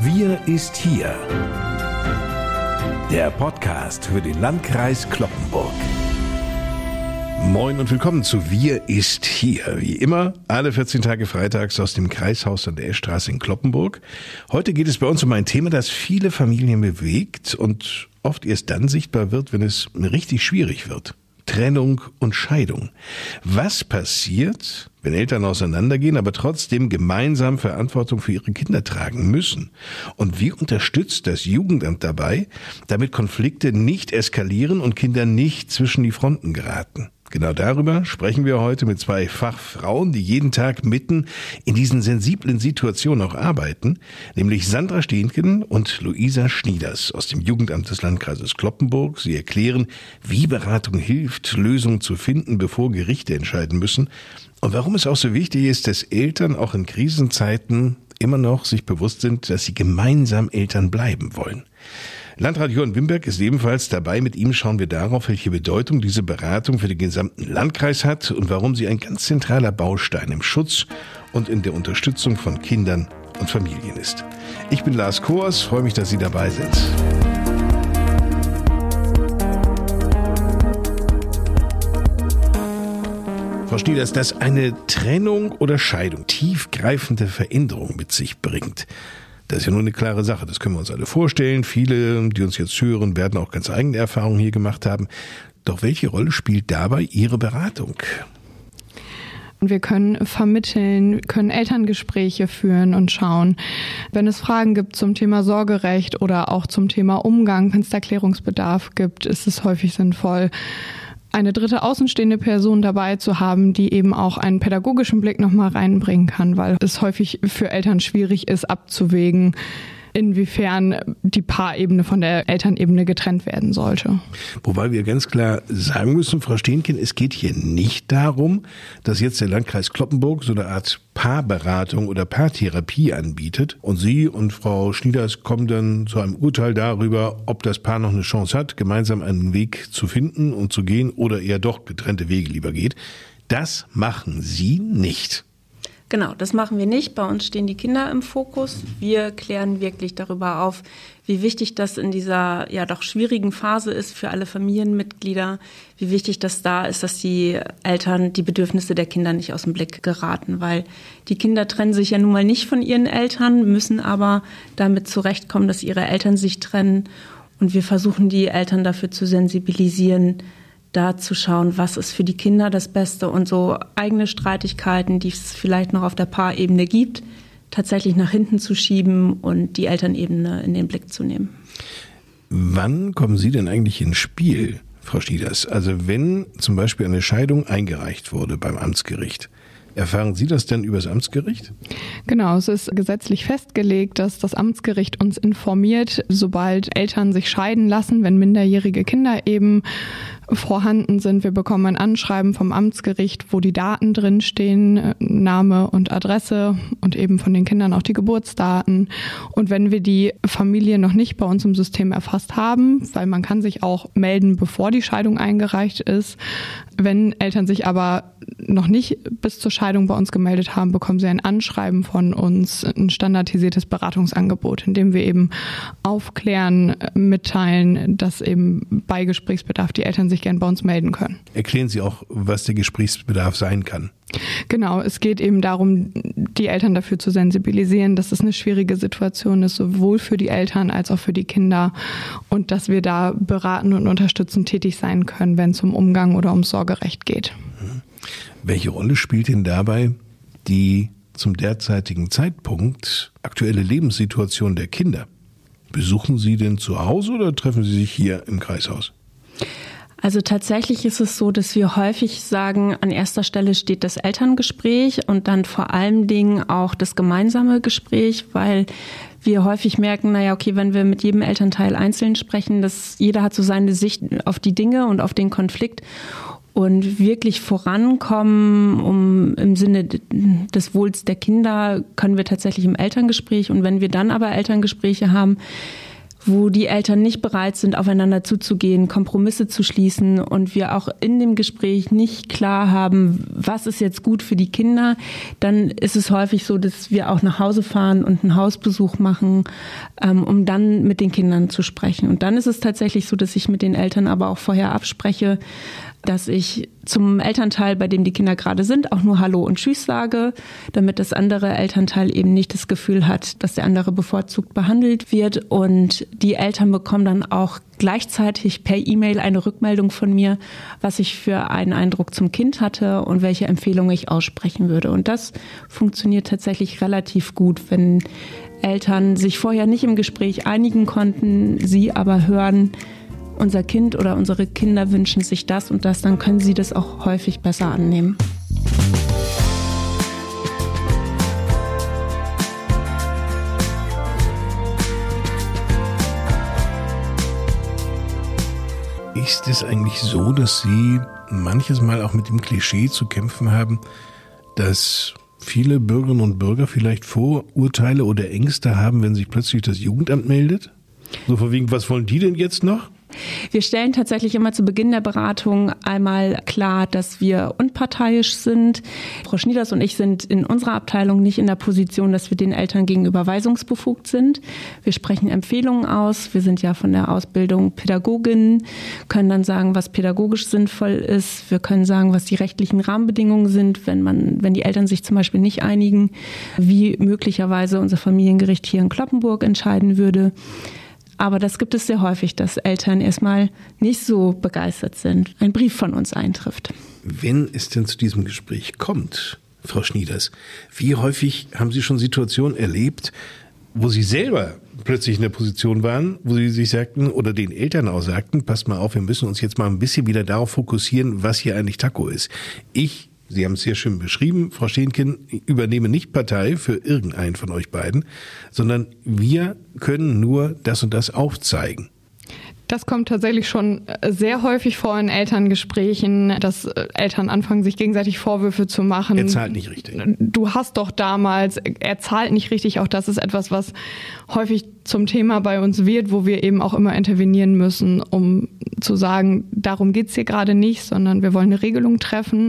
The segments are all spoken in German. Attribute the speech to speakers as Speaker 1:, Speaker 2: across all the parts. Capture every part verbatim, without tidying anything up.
Speaker 1: Wir ist hier. Der Podcast für den Landkreis Cloppenburg. Moin und willkommen zu Wir ist hier. Wie immer, alle vierzehn Tage freitags aus dem Kreishaus an der Eschstraße in Cloppenburg. Heute geht es bei uns um ein Thema, das viele Familien bewegt und oft erst dann sichtbar wird, wenn es richtig schwierig wird. Trennung und Scheidung. Was passiert, wenn Eltern auseinandergehen, aber trotzdem gemeinsam Verantwortung für ihre Kinder tragen müssen? Und wie unterstützt das Jugendamt dabei, damit Konflikte nicht eskalieren und Kinder nicht zwischen die Fronten geraten? Genau darüber sprechen wir heute mit zwei Fachfrauen, die jeden Tag mitten in diesen sensiblen Situationen auch arbeiten, nämlich Sandra Stehnken und Luisa Schnieders aus dem Jugendamt des Landkreises Cloppenburg. Sie erklären, wie Beratung hilft, Lösungen zu finden, bevor Gerichte entscheiden müssen und warum es auch so wichtig ist, dass Eltern auch in Krisenzeiten immer noch sich bewusst sind, dass sie gemeinsam Eltern bleiben wollen. Landrat Johann Wimberg ist ebenfalls dabei. Mit ihm schauen wir darauf, welche Bedeutung diese Beratung für den gesamten Landkreis hat und warum sie ein ganz zentraler Baustein im Schutz und in der Unterstützung von Kindern und Familien ist. Ich bin Lars Koers, freue mich, dass Sie dabei sind. Frau Schnieders, dass eine Trennung oder Scheidung tiefgreifende Veränderungen mit sich bringt, das ist ja nur eine klare Sache, das können wir uns alle vorstellen. Viele, die uns jetzt hören, werden auch ganz eigene Erfahrungen hier gemacht haben. Doch welche Rolle spielt dabei Ihre Beratung?
Speaker 2: Wir können vermitteln, können Elterngespräche führen und schauen, wenn es Fragen gibt zum Thema Sorgerecht oder auch zum Thema Umgang, wenn es da Klärungsbedarf gibt, ist es häufig sinnvoll, eine dritte außenstehende Person dabei zu haben, die eben auch einen pädagogischen Blick nochmal reinbringen kann, weil es häufig für Eltern schwierig ist, abzuwägen, inwiefern die Paarebene von der Elternebene getrennt werden sollte.
Speaker 1: Wobei wir ganz klar sagen müssen, Frau Stehnken, es geht hier nicht darum, dass jetzt der Landkreis Cloppenburg so eine Art Paarberatung oder Paartherapie anbietet und Sie und Frau Schnieders kommen dann zu einem Urteil darüber, ob das Paar noch eine Chance hat, gemeinsam einen Weg zu finden und zu gehen oder eher doch getrennte Wege lieber geht. Das machen Sie nicht.
Speaker 3: Genau, das machen wir nicht. Bei uns stehen die Kinder im Fokus. Wir klären wirklich darüber auf, wie wichtig das in dieser ja doch schwierigen Phase ist für alle Familienmitglieder, wie wichtig das da ist, dass die Eltern die Bedürfnisse der Kinder nicht aus dem Blick geraten, weil die Kinder trennen sich ja nun mal nicht von ihren Eltern, müssen aber damit zurechtkommen, dass ihre Eltern sich trennen. Und wir versuchen, die Eltern dafür zu sensibilisieren, da zu schauen, was ist für die Kinder das Beste und so eigene Streitigkeiten, die es vielleicht noch auf der Paarebene gibt, tatsächlich nach hinten zu schieben und die Elternebene in den Blick zu nehmen.
Speaker 1: Wann kommen Sie denn eigentlich ins Spiel, Frau Schnieders? Also wenn zum Beispiel eine Scheidung eingereicht wurde beim Amtsgericht, erfahren Sie das denn über das Amtsgericht?
Speaker 2: Genau, es ist gesetzlich festgelegt, dass das Amtsgericht uns informiert, sobald Eltern sich scheiden lassen, wenn minderjährige Kinder eben vorhanden sind. Wir bekommen ein Anschreiben vom Amtsgericht, wo die Daten drinstehen, Name und Adresse und eben von den Kindern auch die Geburtsdaten. Und wenn wir die Familie noch nicht bei uns im System erfasst haben, weil man kann sich auch melden, bevor die Scheidung eingereicht ist, wenn Eltern sich aber noch nicht bis zur Scheidung bei uns gemeldet haben, bekommen sie ein Anschreiben von uns, ein standardisiertes Beratungsangebot, in dem wir eben aufklären, mitteilen, dass eben bei Gesprächsbedarf die Eltern sich gern bei uns melden können.
Speaker 1: Erklären Sie auch, was der Gesprächsbedarf sein kann.
Speaker 2: Genau, es geht eben darum, die Eltern dafür zu sensibilisieren, dass es eine schwierige Situation ist, sowohl für die Eltern als auch für die Kinder und dass wir da beratend und unterstützend tätig sein können, wenn es um Umgang oder ums Sorgerecht geht.
Speaker 1: Welche Rolle spielt denn dabei die zum derzeitigen Zeitpunkt aktuelle Lebenssituation der Kinder? Besuchen Sie denn zu Hause oder treffen Sie sich hier im Kreishaus?
Speaker 3: Also tatsächlich ist es so, dass wir häufig sagen, an erster Stelle steht das Elterngespräch und dann vor allen Dingen auch das gemeinsame Gespräch, weil wir häufig merken, naja, okay, wenn wir mit jedem Elternteil einzeln sprechen, dass jeder hat so seine Sicht auf die Dinge und auf den Konflikt. Und wirklich vorankommen, um im Sinne des Wohls der Kinder, können wir tatsächlich im Elterngespräch. Und wenn wir dann aber Elterngespräche haben, wo die Eltern nicht bereit sind, aufeinander zuzugehen, Kompromisse zu schließen und wir auch in dem Gespräch nicht klar haben, was ist jetzt gut für die Kinder, dann ist es häufig so, dass wir auch nach Hause fahren und einen Hausbesuch machen, ähm, um dann mit den Kindern zu sprechen. Und dann ist es tatsächlich so, dass ich mit den Eltern aber auch vorher abspreche, dass ich zum Elternteil, bei dem die Kinder gerade sind, auch nur Hallo und Tschüss sage, damit das andere Elternteil eben nicht das Gefühl hat, dass der andere bevorzugt behandelt wird. Und die Eltern bekommen dann auch gleichzeitig per E-Mail eine Rückmeldung von mir, was ich für einen Eindruck zum Kind hatte und welche Empfehlung ich aussprechen würde. Und das funktioniert tatsächlich relativ gut, wenn Eltern sich vorher nicht im Gespräch einigen konnten, sie aber hören, unser Kind oder unsere Kinder wünschen sich das und das, dann können sie das auch häufig besser annehmen.
Speaker 1: Ist es eigentlich so, dass Sie manches Mal auch mit dem Klischee zu kämpfen haben, dass viele Bürgerinnen und Bürger vielleicht Vorurteile oder Ängste haben, wenn sich plötzlich das Jugendamt meldet? So vorwiegend, was wollen die denn jetzt noch?
Speaker 3: Wir stellen tatsächlich immer zu Beginn der Beratung einmal klar, dass wir unparteiisch sind. Frau Schnieders und ich sind in unserer Abteilung nicht in der Position, dass wir den Eltern gegenüber weisungsbefugt sind. Wir sprechen Empfehlungen aus. Wir sind ja von der Ausbildung Pädagoginnen, können dann sagen, was pädagogisch sinnvoll ist. Wir können sagen, was die rechtlichen Rahmenbedingungen sind, wenn man, wenn die Eltern sich zum Beispiel nicht einigen, wie möglicherweise unser Familiengericht hier in Cloppenburg entscheiden würde. Aber das gibt es sehr häufig, dass Eltern erstmal nicht so begeistert sind, ein Brief von uns eintrifft.
Speaker 1: Wenn es denn zu diesem Gespräch kommt, Frau Schnieders, wie häufig haben Sie schon Situationen erlebt, wo Sie selber plötzlich in der Position waren, wo Sie sich sagten oder den Eltern auch sagten, passt mal auf, wir müssen uns jetzt mal ein bisschen wieder darauf fokussieren, was hier eigentlich Taco ist. Ich Sie haben es sehr schön beschrieben, Frau Steenken, übernehme nicht Partei für irgendeinen von euch beiden, sondern wir können nur das und das aufzeigen.
Speaker 2: Das kommt tatsächlich schon sehr häufig vor in Elterngesprächen, dass Eltern anfangen, sich gegenseitig Vorwürfe zu machen.
Speaker 1: Er zahlt nicht richtig.
Speaker 2: Du hast doch damals, er zahlt nicht richtig. Auch das ist etwas, was häufig zum Thema bei uns wird, wo wir eben auch immer intervenieren müssen, um zu sagen, darum geht's hier gerade nicht, sondern wir wollen eine Regelung treffen.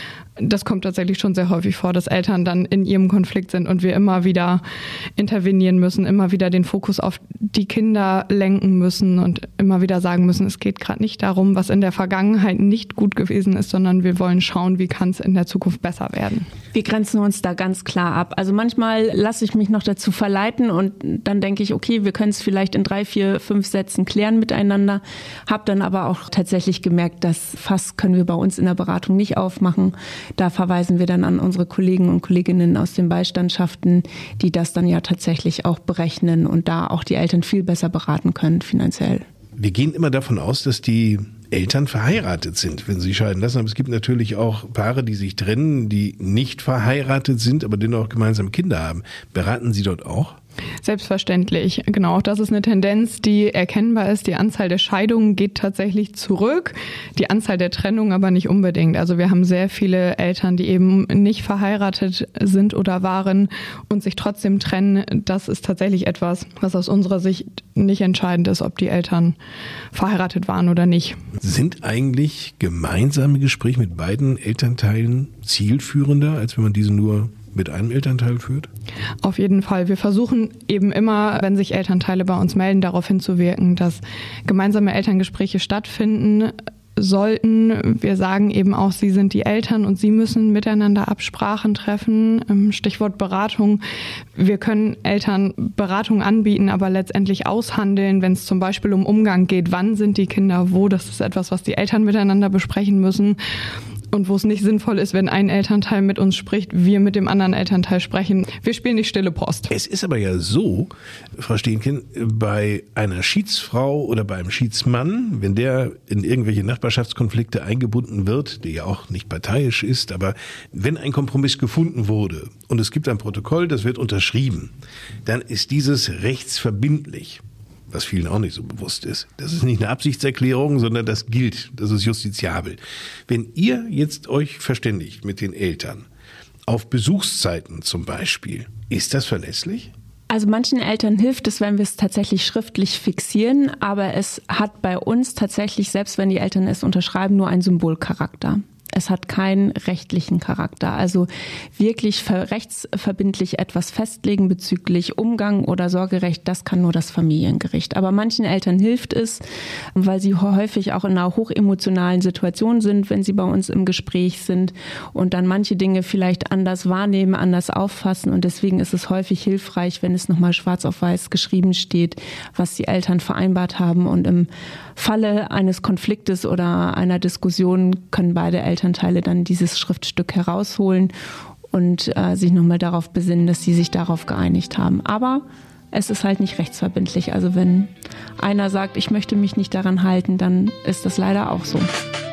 Speaker 2: Das kommt tatsächlich schon sehr häufig vor, dass Eltern dann in ihrem Konflikt sind und wir immer wieder intervenieren müssen, immer wieder den Fokus auf die Kinder lenken müssen und immer wieder sagen müssen, es geht gerade nicht darum, was in der Vergangenheit nicht gut gewesen ist, sondern wir wollen schauen, wie kann es in der Zukunft besser werden.
Speaker 3: Wir grenzen uns da ganz klar ab. Also manchmal lasse ich mich noch dazu verleiten und dann denke ich, okay, wir können es vielleicht in drei, vier, fünf Sätzen klären miteinander. Habe dann aber auch tatsächlich gemerkt, das Fass können wir bei uns in der Beratung nicht aufmachen. Da verweisen wir dann an unsere Kollegen und Kolleginnen aus den Beistandschaften, die das dann ja tatsächlich auch berechnen und da auch die Eltern viel besser beraten können finanziell.
Speaker 1: Wir gehen immer davon aus, dass die Eltern verheiratet sind, wenn sie scheiden lassen. Aber es gibt natürlich auch Paare, die sich trennen, die nicht verheiratet sind, aber dennoch gemeinsam Kinder haben. Beraten Sie dort auch?
Speaker 2: Selbstverständlich, genau. Das ist eine Tendenz, die erkennbar ist. Die Anzahl der Scheidungen geht tatsächlich zurück, die Anzahl der Trennungen aber nicht unbedingt. Also wir haben sehr viele Eltern, die eben nicht verheiratet sind oder waren und sich trotzdem trennen. Das ist tatsächlich etwas, was aus unserer Sicht nicht entscheidend ist, ob die Eltern verheiratet waren oder nicht.
Speaker 1: Sind eigentlich gemeinsame Gespräche mit beiden Elternteilen zielführender, als wenn man diese nur mit einem Elternteil führt?
Speaker 2: Auf jeden Fall. Wir versuchen eben immer, wenn sich Elternteile bei uns melden, darauf hinzuwirken, dass gemeinsame Elterngespräche stattfinden sollten. Wir sagen eben auch, Sie sind die Eltern und Sie müssen miteinander Absprachen treffen. Stichwort Beratung. Wir können Eltern Beratung anbieten, aber letztendlich aushandeln, wenn es zum Beispiel um Umgang geht. Wann sind die Kinder wo? Das ist etwas, was die Eltern miteinander besprechen müssen. Und wo es nicht sinnvoll ist, wenn ein Elternteil mit uns spricht, wir mit dem anderen Elternteil sprechen. Wir spielen nicht stille Post.
Speaker 1: Es ist aber ja so, Frau Steenken, bei einer Schiedsfrau oder bei einem Schiedsmann, wenn der in irgendwelche Nachbarschaftskonflikte eingebunden wird, der ja auch nicht parteiisch ist, aber wenn ein Kompromiss gefunden wurde und es gibt ein Protokoll, das wird unterschrieben, dann ist dieses rechtsverbindlich. Was vielen auch nicht so bewusst ist. Das ist nicht eine Absichtserklärung, sondern das gilt. Das ist justiziabel. Wenn ihr jetzt euch verständigt mit den Eltern, auf Besuchszeiten zum Beispiel, ist das verlässlich?
Speaker 3: Also manchen Eltern hilft es, wenn wir es tatsächlich schriftlich fixieren, aber es hat bei uns tatsächlich, selbst wenn die Eltern es unterschreiben, nur einen Symbolcharakter. Es hat keinen rechtlichen Charakter. Also wirklich rechtsverbindlich etwas festlegen bezüglich Umgang oder Sorgerecht, das kann nur das Familiengericht. Aber manchen Eltern hilft es, weil sie häufig auch in einer hochemotionalen Situation sind, wenn sie bei uns im Gespräch sind und dann manche Dinge vielleicht anders wahrnehmen, anders auffassen. Und deswegen ist es häufig hilfreich, wenn es nochmal schwarz auf weiß geschrieben steht, was die Eltern vereinbart haben. Und im Falle eines Konfliktes oder einer Diskussion können beide Elternteile dann dieses Schriftstück herausholen und äh, sich nochmal darauf besinnen, dass sie sich darauf geeinigt haben. Aber es ist halt nicht rechtsverbindlich. Also wenn einer sagt, ich möchte mich nicht daran halten, dann ist das leider auch so.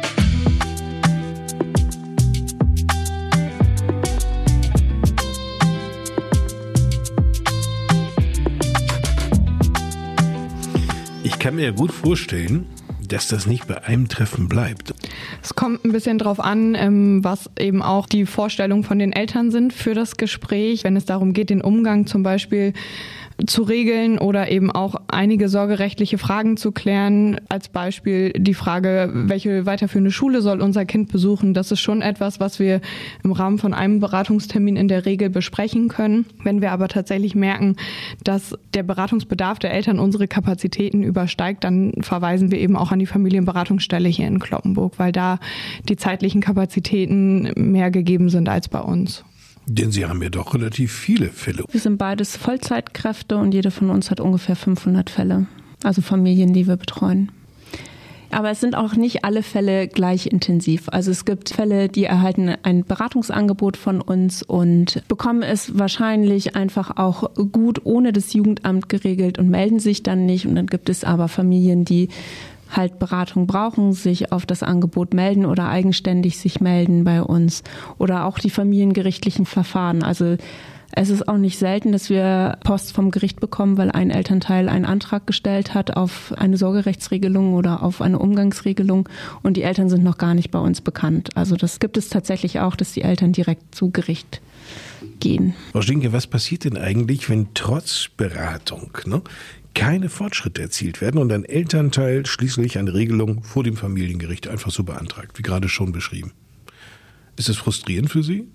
Speaker 1: Ich kann mir gut vorstellen, dass das nicht bei einem Treffen bleibt.
Speaker 2: Es kommt ein bisschen drauf an, was eben auch die Vorstellungen von den Eltern sind für das Gespräch. Wenn es darum geht, den Umgang zum Beispiel zu regeln oder eben auch einige sorgerechtliche Fragen zu klären. Als Beispiel die Frage, welche weiterführende Schule soll unser Kind besuchen? Das ist schon etwas, was wir im Rahmen von einem Beratungstermin in der Regel besprechen können. Wenn wir aber tatsächlich merken, dass der Beratungsbedarf der Eltern unsere Kapazitäten übersteigt, dann verweisen wir eben auch an die Familienberatungsstelle hier in Cloppenburg, weil da die zeitlichen Kapazitäten mehr gegeben sind als bei uns.
Speaker 1: Denn Sie haben ja doch relativ viele Fälle.
Speaker 3: Wir sind beides Vollzeitkräfte und jede von uns hat ungefähr fünfhundert Fälle, also Familien, die wir betreuen. Aber es sind auch nicht alle Fälle gleich intensiv. Also es gibt Fälle, die erhalten ein Beratungsangebot von uns und bekommen es wahrscheinlich einfach auch gut ohne das Jugendamt geregelt und melden sich dann nicht. Und dann gibt es aber Familien, die halt Beratung brauchen, sich auf das Angebot melden oder eigenständig sich melden bei uns. Oder auch die familiengerichtlichen Verfahren. Also es ist auch nicht selten, dass wir Post vom Gericht bekommen, weil ein Elternteil einen Antrag gestellt hat auf eine Sorgerechtsregelung oder auf eine Umgangsregelung und die Eltern sind noch gar nicht bei uns bekannt. Also das gibt es tatsächlich auch, dass die Eltern direkt zu Gericht gehen.
Speaker 1: Frau Stinke, was passiert denn eigentlich, wenn trotz Beratung ne, keine Fortschritte erzielt werden und ein Elternteil schließlich eine Regelung vor dem Familiengericht einfach so beantragt, wie gerade schon beschrieben? Ist das frustrierend für Sie?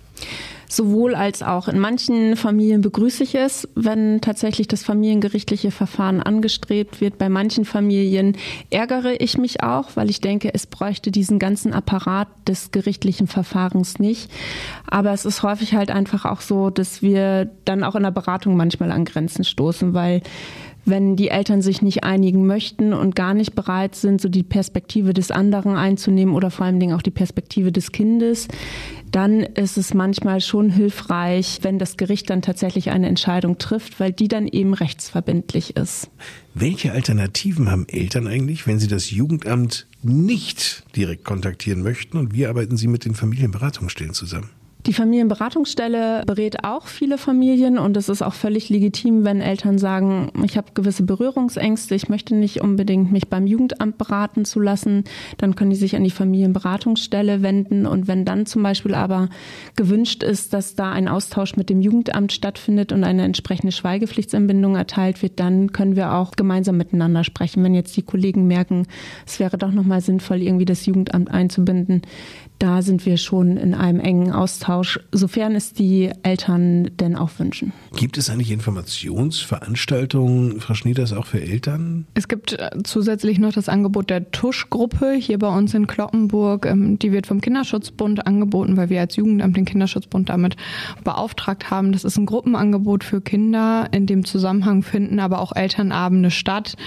Speaker 3: Sowohl als auch. In manchen Familien begrüße ich es, wenn tatsächlich das familiengerichtliche Verfahren angestrebt wird. Bei manchen Familien ärgere ich mich auch, weil ich denke, es bräuchte diesen ganzen Apparat des gerichtlichen Verfahrens nicht. Aber es ist häufig halt einfach auch so, dass wir dann auch in der Beratung manchmal an Grenzen stoßen, weil wenn die Eltern sich nicht einigen möchten und gar nicht bereit sind, so die Perspektive des anderen einzunehmen oder vor allen Dingen auch die Perspektive des Kindes, dann ist es manchmal schon hilfreich, wenn das Gericht dann tatsächlich eine Entscheidung trifft, weil die dann eben rechtsverbindlich ist.
Speaker 1: Welche Alternativen haben Eltern eigentlich, wenn sie das Jugendamt nicht direkt kontaktieren möchten? Und wie arbeiten Sie mit den Familienberatungsstellen zusammen?
Speaker 3: Die Familienberatungsstelle berät auch viele Familien und es ist auch völlig legitim, wenn Eltern sagen, ich habe gewisse Berührungsängste, ich möchte nicht unbedingt mich beim Jugendamt beraten zu lassen, dann können die sich an die Familienberatungsstelle wenden und wenn dann zum Beispiel aber gewünscht ist, dass da ein Austausch mit dem Jugendamt stattfindet und eine entsprechende Schweigepflichtsanbindung erteilt wird, dann können wir auch gemeinsam miteinander sprechen. Wenn jetzt die Kollegen merken, es wäre doch nochmal sinnvoll, irgendwie das Jugendamt einzubinden, da sind wir schon in einem engen Austausch, sofern es die Eltern denn auch wünschen.
Speaker 1: Gibt es eigentlich Informationsveranstaltungen, Frau Schnieders, auch für Eltern?
Speaker 2: Es gibt zusätzlich noch das Angebot der Tuschgruppe hier bei uns in Cloppenburg. Die wird vom Kinderschutzbund angeboten, weil wir als Jugendamt den Kinderschutzbund damit beauftragt haben. Das ist ein Gruppenangebot für Kinder. In dem Zusammenhang finden aber auch Elternabende statt.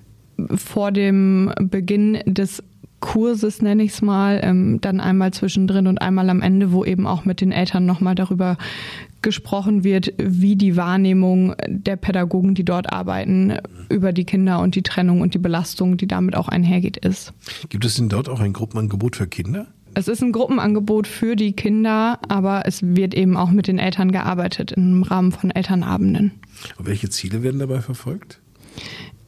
Speaker 2: Vor dem Beginn des Kurses, nenne ich es mal, ähm, dann einmal zwischendrin und einmal am Ende, wo eben auch mit den Eltern nochmal darüber gesprochen wird, wie die Wahrnehmung der Pädagogen, die dort arbeiten, über die Kinder und die Trennung und die Belastung, die damit auch einhergeht, ist.
Speaker 1: Gibt es denn dort auch ein Gruppenangebot für Kinder?
Speaker 2: Es ist ein Gruppenangebot für die Kinder, aber es wird eben auch mit den Eltern gearbeitet im Rahmen von Elternabenden.
Speaker 1: Und welche Ziele werden dabei verfolgt?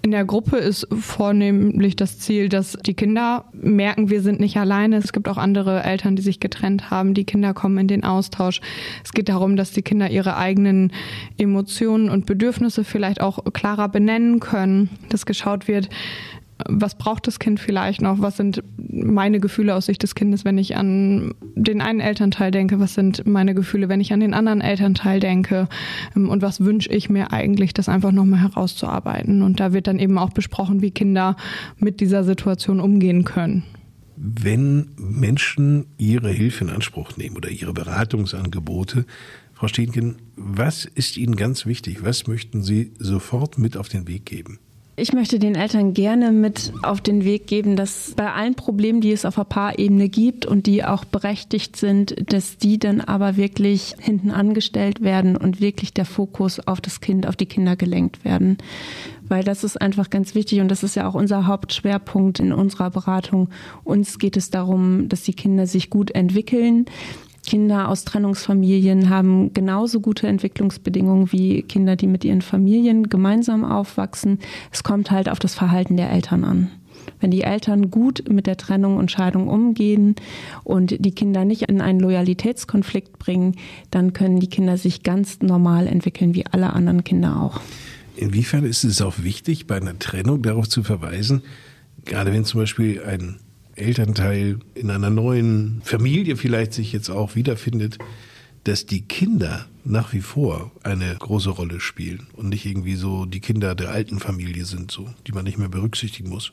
Speaker 2: In der Gruppe ist vornehmlich das Ziel, dass die Kinder merken, wir sind nicht alleine. Es gibt auch andere Eltern, die sich getrennt haben. Die Kinder kommen in den Austausch. Es geht darum, dass die Kinder ihre eigenen Emotionen und Bedürfnisse vielleicht auch klarer benennen können, dass geschaut wird, was braucht das Kind vielleicht noch? Was sind meine Gefühle aus Sicht des Kindes, wenn ich an den einen Elternteil denke? Was sind meine Gefühle, wenn ich an den anderen Elternteil denke? Und was wünsche ich mir eigentlich, das einfach nochmal herauszuarbeiten? Und da wird dann eben auch besprochen, wie Kinder mit dieser Situation umgehen können.
Speaker 1: Wenn Menschen ihre Hilfe in Anspruch nehmen oder ihre Beratungsangebote, Frau Steenken, was ist Ihnen ganz wichtig? Was möchten Sie sofort mit auf den Weg geben?
Speaker 3: Ich möchte den Eltern gerne mit auf den Weg geben, dass bei allen Problemen, die es auf der Paarebene gibt und die auch berechtigt sind, dass die dann aber wirklich hinten angestellt werden und wirklich der Fokus auf das Kind, auf die Kinder gelenkt werden. Weil das ist einfach ganz wichtig und das ist ja auch unser Hauptschwerpunkt in unserer Beratung. Uns geht es darum, dass die Kinder sich gut entwickeln. Kinder aus Trennungsfamilien haben genauso gute Entwicklungsbedingungen wie Kinder, die mit ihren Familien gemeinsam aufwachsen. Es kommt halt auf das Verhalten der Eltern an. Wenn die Eltern gut mit der Trennung und Scheidung umgehen und die Kinder nicht in einen Loyalitätskonflikt bringen, dann können die Kinder sich ganz normal entwickeln, wie alle anderen Kinder auch.
Speaker 1: Inwiefern ist es auch wichtig, bei einer Trennung darauf zu verweisen, gerade wenn zum Beispiel ein Elternteil in einer neuen Familie vielleicht sich jetzt auch wiederfindet, dass die Kinder nach wie vor eine große Rolle spielen und nicht irgendwie so die Kinder der alten Familie sind, so, die man nicht mehr berücksichtigen muss.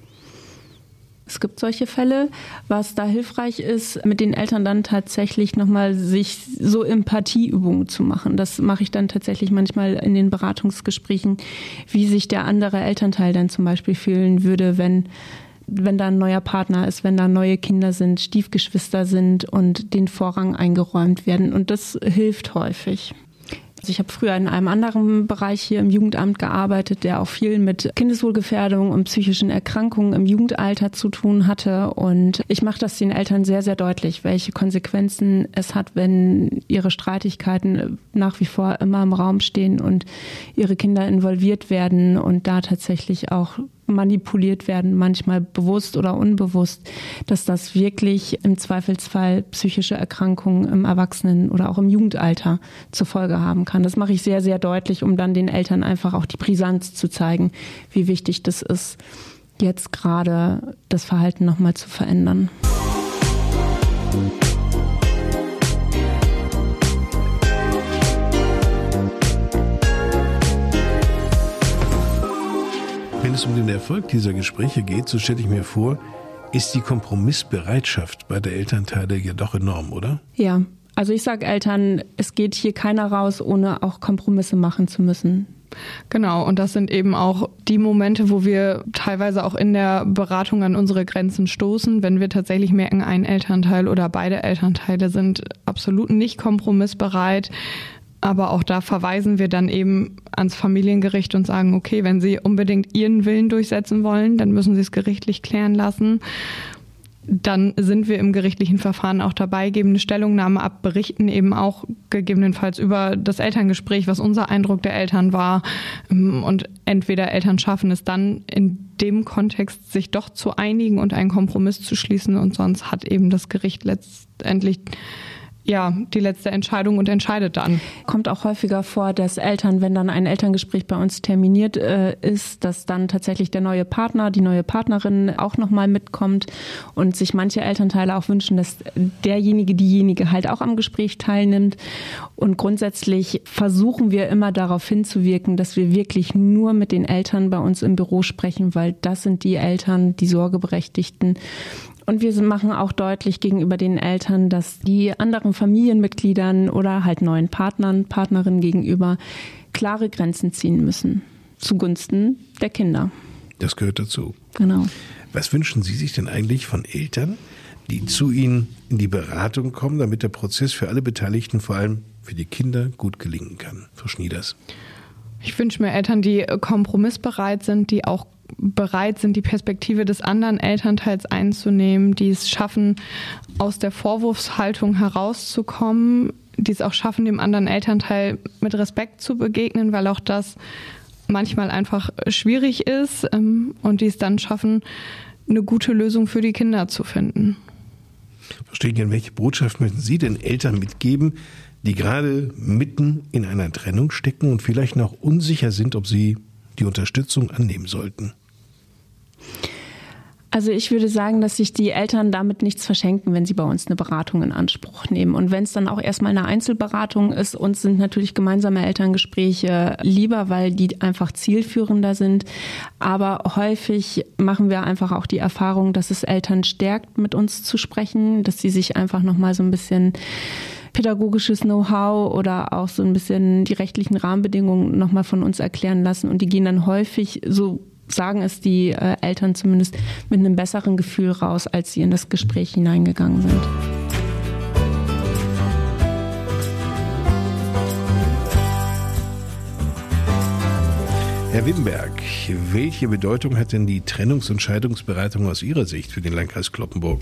Speaker 3: Es gibt solche Fälle, was da hilfreich ist, mit den Eltern dann tatsächlich nochmal sich so Empathieübungen zu machen. Das mache ich dann tatsächlich manchmal in den Beratungsgesprächen, wie sich der andere Elternteil dann zum Beispiel fühlen würde, wenn wenn da ein neuer Partner ist, wenn da neue Kinder sind, Stiefgeschwister sind und den Vorrang eingeräumt werden. Und das hilft häufig. Also ich habe früher in einem anderen Bereich hier im Jugendamt gearbeitet, der auch viel mit Kindeswohlgefährdung und psychischen Erkrankungen im Jugendalter zu tun hatte. Und ich mache das den Eltern sehr, sehr deutlich, welche Konsequenzen es hat, wenn ihre Streitigkeiten nach wie vor immer im Raum stehen und ihre Kinder involviert werden und da tatsächlich auch manipuliert werden, manchmal bewusst oder unbewusst, dass das wirklich im Zweifelsfall psychische Erkrankungen im Erwachsenen- oder auch im Jugendalter zur Folge haben kann. Das mache ich sehr, sehr deutlich, um dann den Eltern einfach auch die Brisanz zu zeigen, wie wichtig das ist, jetzt gerade das Verhalten nochmal zu verändern.
Speaker 1: Wenn es um den Erfolg dieser Gespräche geht, so stelle ich mir vor, ist die Kompromissbereitschaft bei der Elternteile ja doch enorm, oder?
Speaker 3: Ja, also ich sage Eltern, es geht hier keiner raus, ohne auch Kompromisse machen zu müssen.
Speaker 2: Genau, und das sind eben auch die Momente, wo wir teilweise auch in der Beratung an unsere Grenzen stoßen, wenn wir tatsächlich merken, ein Elternteil oder beide Elternteile sind absolut nicht kompromissbereit. Aber auch da verweisen wir dann eben ans Familiengericht und sagen, okay, wenn Sie unbedingt Ihren Willen durchsetzen wollen, dann müssen Sie es gerichtlich klären lassen. Dann sind wir im gerichtlichen Verfahren auch dabei, geben eine Stellungnahme ab, berichten eben auch gegebenenfalls über das Elterngespräch, was unser Eindruck der Eltern war. Und entweder Eltern schaffen es dann in dem Kontext, sich doch zu einigen und einen Kompromiss zu schließen, und sonst hat eben das Gericht letztendlich ja, die letzte Entscheidung und entscheidet dann.
Speaker 3: Kommt auch häufiger vor, dass Eltern, wenn dann ein Elterngespräch bei uns terminiert äh, ist, dass dann tatsächlich der neue Partner, die neue Partnerin auch nochmal mitkommt und sich manche Elternteile auch wünschen, dass derjenige, diejenige halt auch am Gespräch teilnimmt. Und grundsätzlich versuchen wir immer darauf hinzuwirken, dass wir wirklich nur mit den Eltern bei uns im Büro sprechen, weil das sind die Eltern, die Sorgeberechtigten. Und wir machen auch deutlich gegenüber den Eltern, dass die anderen Familienmitgliedern oder halt neuen Partnern, Partnerinnen gegenüber klare Grenzen ziehen müssen zugunsten der Kinder.
Speaker 1: Das gehört dazu.
Speaker 3: Genau.
Speaker 1: Was wünschen Sie sich denn eigentlich von Eltern, die zu Ihnen in die Beratung kommen, damit der Prozess für alle Beteiligten, vor allem für die Kinder, gut gelingen kann? Frau Schnieders.
Speaker 2: Ich wünsche mir Eltern, die kompromissbereit sind, die auch bereit sind, die Perspektive des anderen Elternteils einzunehmen, die es schaffen, aus der Vorwurfshaltung herauszukommen, die es auch schaffen, dem anderen Elternteil mit Respekt zu begegnen, weil auch das manchmal einfach schwierig ist ähm, und die es dann schaffen, eine gute Lösung für die Kinder zu finden.
Speaker 1: Frau Stehnken, welche Botschaft möchten Sie den Eltern mitgeben, die gerade mitten in einer Trennung stecken und vielleicht noch unsicher sind, ob sie die Unterstützung annehmen sollten?
Speaker 3: Also ich würde sagen, dass sich die Eltern damit nichts verschenken, wenn sie bei uns eine Beratung in Anspruch nehmen. Und wenn es dann auch erstmal eine Einzelberatung ist, uns sind natürlich gemeinsame Elterngespräche lieber, weil die einfach zielführender sind. Aber häufig machen wir einfach auch die Erfahrung, dass es Eltern stärkt, mit uns zu sprechen, dass sie sich einfach nochmal so ein bisschen pädagogisches Know-how oder auch so ein bisschen die rechtlichen Rahmenbedingungen nochmal von uns erklären lassen. Und die gehen dann häufig, so sagen es die äh, Eltern zumindest, mit einem besseren Gefühl raus, als sie in das Gespräch hineingegangen sind.
Speaker 1: Herr Wimberg, welche Bedeutung hat denn die Trennungs- und Scheidungsberatung aus Ihrer Sicht für den Landkreis Cloppenburg?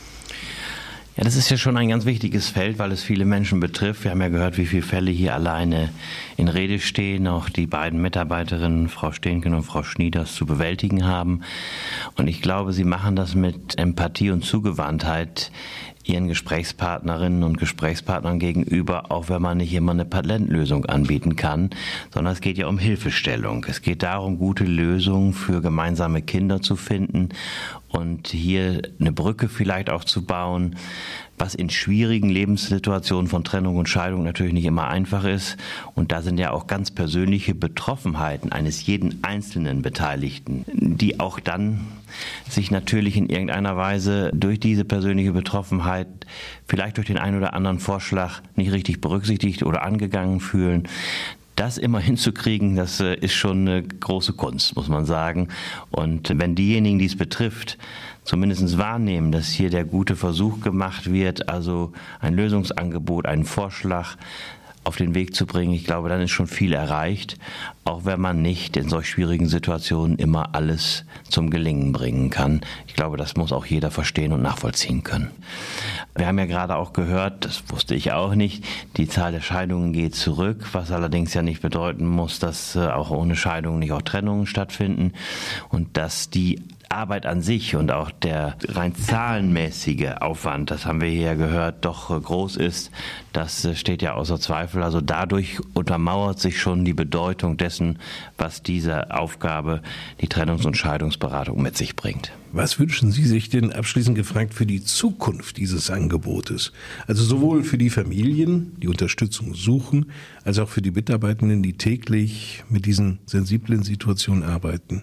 Speaker 4: Ja, das ist ja schon ein ganz wichtiges Feld, weil es viele Menschen betrifft. Wir haben ja gehört, wie viele Fälle hier alleine in Rede stehen, auch die beiden Mitarbeiterinnen, Frau Stehnken und Frau Schnieders, zu bewältigen haben. Und ich glaube, sie machen das mit Empathie und Zugewandtheit ihren Gesprächspartnerinnen und Gesprächspartnern gegenüber, auch wenn man nicht immer eine Patentlösung anbieten kann, sondern es geht ja um Hilfestellung. Es geht darum, gute Lösungen für gemeinsame Kinder zu finden und hier eine Brücke vielleicht auch zu bauen, was in schwierigen Lebenssituationen von Trennung und Scheidung natürlich nicht immer einfach ist. Und da sind ja auch ganz persönliche Betroffenheiten eines jeden einzelnen Beteiligten, die auch dann sich natürlich in irgendeiner Weise durch diese persönliche Betroffenheit, vielleicht durch den einen oder anderen Vorschlag nicht richtig berücksichtigt oder angegangen fühlen. Das immer hinzukriegen, das ist schon eine große Kunst, muss man sagen. Und wenn diejenigen, die es betrifft, zumindest wahrnehmen, dass hier der gute Versuch gemacht wird, also ein Lösungsangebot, einen Vorschlag auf den Weg zu bringen, ich glaube, dann ist schon viel erreicht, auch wenn man nicht in solch schwierigen Situationen immer alles zum Gelingen bringen kann. Ich glaube, das muss auch jeder verstehen und nachvollziehen können. Wir haben ja gerade auch gehört, das wusste ich auch nicht, die Zahl der Scheidungen geht zurück, was allerdings ja nicht bedeuten muss, dass auch ohne Scheidungen nicht auch Trennungen stattfinden und dass die Arbeit an sich und auch der rein zahlenmäßige Aufwand, das haben wir hier ja gehört, doch groß ist, das steht ja außer Zweifel. Also dadurch untermauert sich schon die Bedeutung dessen, was diese Aufgabe, die Trennungs- und Scheidungsberatung mit sich bringt.
Speaker 1: Was wünschen Sie sich denn, abschließend gefragt, für die Zukunft dieses Angebotes? Also sowohl für die Familien, die Unterstützung suchen, als auch für die Mitarbeitenden, die täglich mit diesen sensiblen Situationen arbeiten.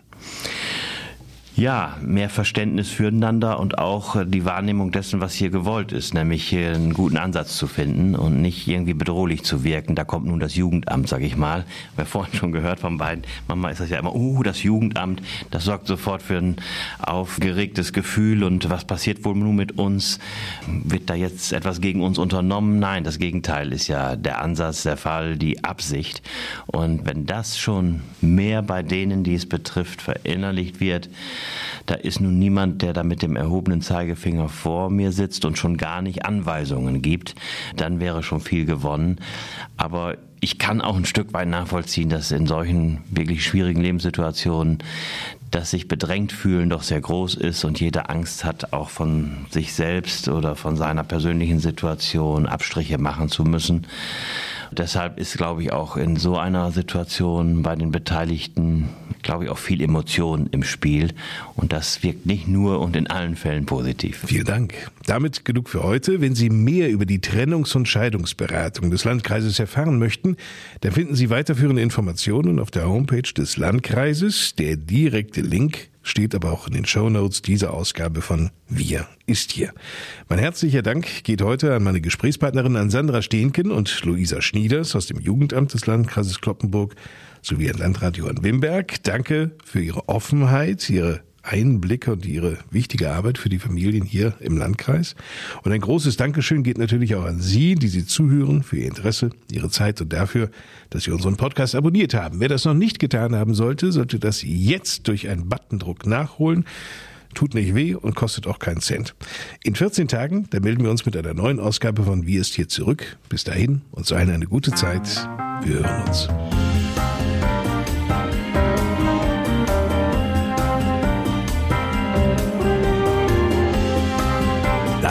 Speaker 4: Ja, mehr Verständnis füreinander und auch die Wahrnehmung dessen, was hier gewollt ist, nämlich einen guten Ansatz zu finden und nicht irgendwie bedrohlich zu wirken. Da kommt nun das Jugendamt, sage ich mal. Wir haben vorhin schon gehört von beiden, manchmal ist das ja immer, uh, das Jugendamt, das sorgt sofort für ein aufgeregtes Gefühl und was passiert wohl nun mit uns? Wird da jetzt etwas gegen uns unternommen? Nein, das Gegenteil ist ja der Ansatz, der Fall, die Absicht. Und wenn das schon mehr bei denen, die es betrifft, verinnerlicht wird, da ist nun niemand, der da mit dem erhobenen Zeigefinger vor mir sitzt und schon gar nicht Anweisungen gibt, dann wäre schon viel gewonnen. Aber ich kann auch ein Stück weit nachvollziehen, dass in solchen wirklich schwierigen Lebenssituationen das sich bedrängt fühlen doch sehr groß ist und jede Angst hat, auch von sich selbst oder von seiner persönlichen Situation Abstriche machen zu müssen. Deshalb ist, glaube ich, auch in so einer Situation bei den Beteiligten, glaube ich, auch viel Emotion im Spiel. Und das wirkt nicht nur und in allen Fällen positiv.
Speaker 1: Vielen Dank. Damit genug für heute. Wenn Sie mehr über die Trennungs- und Scheidungsberatung des Landkreises erfahren möchten, dann finden Sie weiterführende Informationen auf der Homepage des Landkreises. Der direkte Link steht aber auch in den Shownotes dieser Ausgabe von Wir ist hier. Mein herzlicher Dank geht heute an meine Gesprächspartnerin, an Sandra Stehnken und Luisa Schnieders aus dem Jugendamt des Landkreises Cloppenburg sowie an Landrat Johann Wimberg. Danke für Ihre Offenheit, Ihre Einblicke und Ihre wichtige Arbeit für die Familien hier im Landkreis. Und ein großes Dankeschön geht natürlich auch an Sie, die Sie zuhören, für Ihr Interesse, Ihre Zeit und dafür, dass Sie unseren Podcast abonniert haben. Wer das noch nicht getan haben sollte, sollte das jetzt durch einen Buttondruck nachholen. Tut nicht weh und kostet auch keinen Cent. In vierzehn Tagen, da melden wir uns mit einer neuen Ausgabe von Wie ist hier zurück. Bis dahin, uns allen eine gute Zeit. Wir hören uns.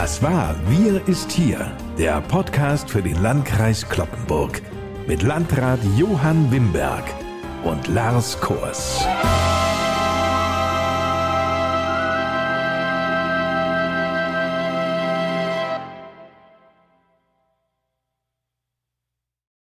Speaker 1: Das war Wir ist hier, der Podcast für den Landkreis Cloppenburg mit Landrat Johann Wimberg und Lars Kors.